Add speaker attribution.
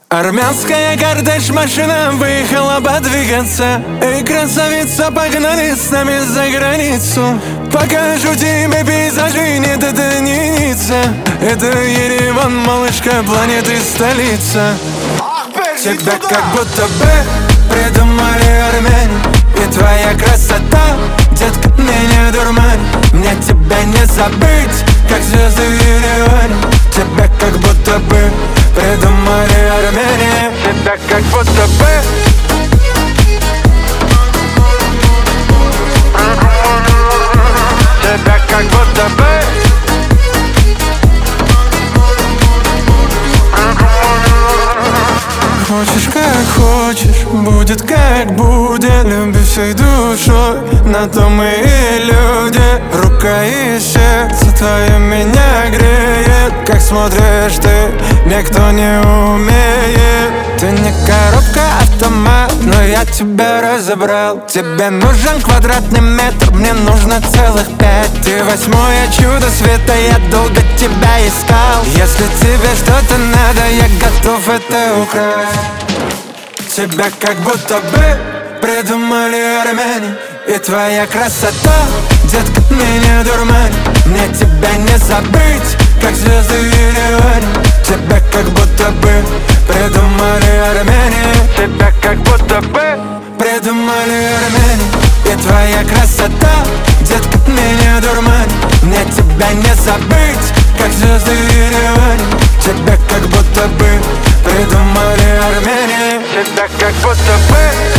Speaker 1: Армянская кортеж машина выехала подвигаться, и красавица погнали с нами за границу. Покажу тебе пейзажи, нет, это не Ницца, это Ереван, малышка, планеты столица. Тебя как будто бы придумали армяне, и твоя красота, детка, меня дурманит. Мне тебя не забыть, как звезды в Ереване. Тебя как будто бы придумали армяне. Тебя как будто бы тебя как будто бы хочешь как хочешь, будет как будет. Люби всей душой, на то мы и люди. Рука и сердце твое меня греет. Как смотришь ты, никто не умеет. Ты не коробка, автомат, но я тебя разобрал. Тебе нужен квадратный метр, мне нужно целых 5. Ты восьмое чудо света, я долго тебя искал. Если тебе что-то надо, я готов это украсть. Тебя как будто бы придумали армяне, и твоя красота, детка, меня дурманит. Мне тебя не забыть, как звезды в Ереване. Тебя как будто бы придумали армяне. Тебя как будто бы придумали армяне, и твоя красота, детка, меня дурманит. Мне тебя не забыть, как звезды в Ереване. Тебя как будто бы придумали армяне. Тебя как будто бы